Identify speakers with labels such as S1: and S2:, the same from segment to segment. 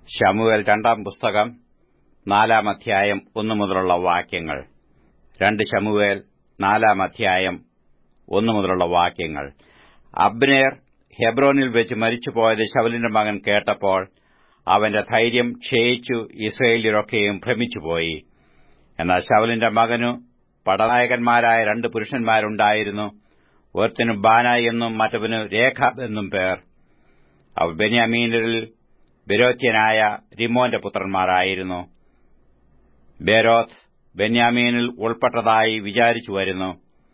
S1: ശമൂവേൽ രണ്ടാം പുസ്തകം 4-ാം അധ്യായം 1 മുതലുള്ള വാക്യങ്ങൾ. 2 ശമൂവേൽ 4-ാം അധ്യായം 1 മുതലുള്ള വാക്യങ്ങൾ. അബ്നേർ ഹെബ്രോനിൽ വെച്ച് മരിച്ചുപോയത് ശൌലിന്റെ മകൻ കേട്ടപ്പോൾ അവന്റെ ധൈര്യം ക്ഷയിച്ചു, ഇസ്രായേല്യരൊക്കെയും ഭ്രമിച്ചുപോയി. എന്നാൽ ശൌലിന്റെ മകനു പടനായകന്മാരായ 2 പുരുഷന്മാരുണ്ടായിരുന്നു. ഒരുത്തന് ബാനായി എന്നും മറ്റവന് രേഖാബ് എന്നും പേർ. അവർ ബെന്യാമീന്യരിൽ ബെരോത്യനായ രിമ്മോന്റെ പുത്രന്മാരായിരുന്നു. ബേരോത്ത് ബെന്യാമീനിൽ ഉൾപ്പെട്ടതായി വിചാരിച്ചു വരുന്നു.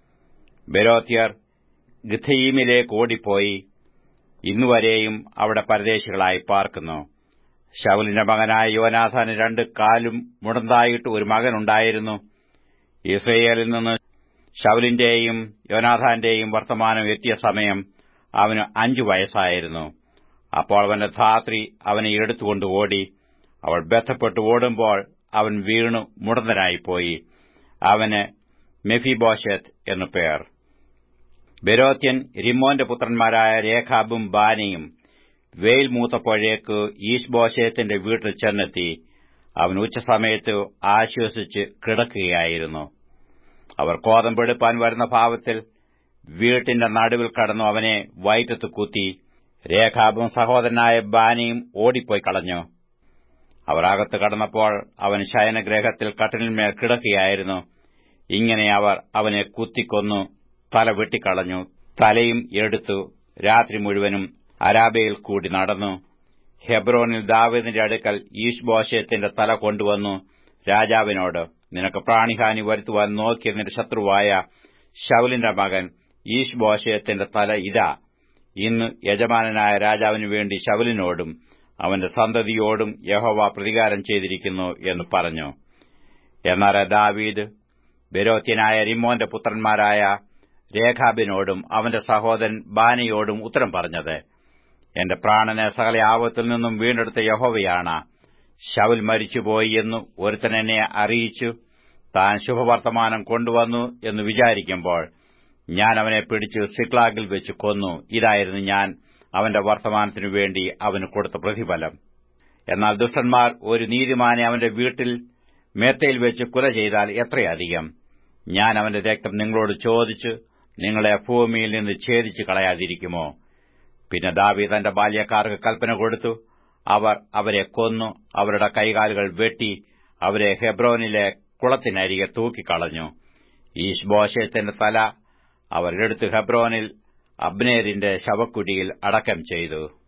S1: ബെരോത്യർ ഗിഥയീമിലേക്ക് ഓടിപ്പോയി ഇന്നുവരെയും അവിടെ പരദേശികളായി പാർക്കുന്നു. ശൌലിന്റെ മകനായ യോനാഥാന് 2 കാലും മുടന്തായിട്ട് ഒരു മകനുണ്ടായിരുന്നു. ഇസ്രായേലിൽ നിന്ന് ശൌലിന്റെയും യോനാഥാന്റെയും വർത്തമാനം എത്തിയ സമയം അവന് 5 വയസ്സായിരുന്നു. അപ്പോൾ അവന്റെ ധാത്രി അവനെ എടുത്തുകൊണ്ട് ഓടി. അവൾ ബന്ധപ്പെട്ട് ഓടുമ്പോൾ അവൻ വീണു മുടന്തനായിപ്പോയി. അവന് മെഫീബോശെത്ത് എന്നു പേർ. ബെരോത്യൻ രിമ്മോന്റെ പുത്രന്മാരായ രേഖാബും ബാനിയും വെയിൽ മൂത്തപ്പോഴേക്ക് ഈശ്ബോശെത്തിന്റെ വീട്ടിൽ ചെന്നെത്തി. അവൻ ഉച്ചസമയത്ത് ആശ്വസിച്ച് കിടക്കുകയായിരുന്നു. അവർ കോതമ്പെടുപ്പാൻ വരുന്ന ഭാവത്തിൽ വീട്ടിന്റെ നടുവിൽ കടന്നു അവനെ വയറ്റത്ത് കുത്തി. രേഖാബും സഹോദരനായ ബാനിയും ഓടിപ്പോയി കളഞ്ഞു. അവർ അകത്ത് കടന്നപ്പോൾ അവൻ ശയനഗൃഹത്തിൽ കട്ടിലിന്മേൽ കിടക്കുകയായിരുന്നു. ഇങ്ങനെ അവർ അവനെ കുത്തിക്കൊന്നു തല വെട്ടിക്കളഞ്ഞു. തലയും എടുത്തു രാത്രി മുഴുവനും അരാബയിൽ കൂടി നടന്നു. ഹെബ്രോനിൽ ദാവീദിന്റെ അടുക്കൽ ഈശ്ബോശെത്തിന്റെ തല കൊണ്ടുവന്നു രാജാവിനോട്, നിനക്ക് പ്രാണിഹാനി വരുത്തുവാൻ നോക്കിയ നിന്റെ ശത്രുവായ ശൌലിന്റെ മകൻ ഈശ്ബോശെത്തിന്റെ തല ഇതാ. ഇന്ന് യജമാനനായ രാജാവിനു വേണ്ടി ശൌലിനോടും അവന്റെ സന്തതിയോടും യഹോവ പ്രതികാരം ചെയ്തിരിക്കുന്നു എന്ന് പറഞ്ഞു. എന്നാൽ ദാവീദ് ബെരോത്യനായ രിമ്മോന്റെ പുത്രന്മാരായ രേഖാബിനോടും അവന്റെ സഹോദരൻ ബാനയോടും ഉത്തരം പറഞ്ഞത്, എന്റെ പ്രാണനെ സകല ആപത്തിൽ നിന്നും വീണ്ടെടുത്ത യഹോവയാണ്. ശൌൽ മരിച്ചുപോയി എന്ന് ഒരുത്തൻ എന്നെ അറിയിച്ചു താൻ ശുഭവർത്തമാനം കൊണ്ടുവന്നു എന്ന് വിചാരിക്കുമ്പോൾ ഞാൻ അവനെ പിടിച്ച് സിക്ലാഗിൽ വെച്ച് കൊന്നു. ഇതായിരുന്നു ഞാൻ അവന്റെ വർത്തമാനത്തിനു വേണ്ടി അവന് കൊടുത്ത പ്രതിഫലം. എന്നാൽ ദുഷ്ടന്മാർ ഒരു നീതിമാനെ അവന്റെ വീട്ടിൽ മേത്തയിൽ വെച്ച് കൊല ചെയ്താൽ എത്രയധികം. ഞാൻ അവന്റെ രക്തം നിങ്ങളോട് ചോദിച്ച് നിങ്ങളെ ഭൂമിയിൽ നിന്ന് ഛേദിച്ച് കളയാതിരിക്കുമോ? പിന്നെ ദാവീദ് തന്റെ ബാല്യക്കാർക്ക് കൽപ്പന കൊടുത്തു. അവർ അവരെ കൊന്നു, അവരുടെ കൈകാലുകൾ വെട്ടി അവരെ ഹെബ്രോനിലെ കുളത്തിനരികെ തൂക്കിക്കളഞ്ഞു. ഈശ്ബോശെത്തിന്റെ തല അവർ എടുത്ത് ഹെബ്രോനിൽ അബ്നേരിന്റെ ശവക്കുഴിയിൽ അടക്കം ചെയ്തു.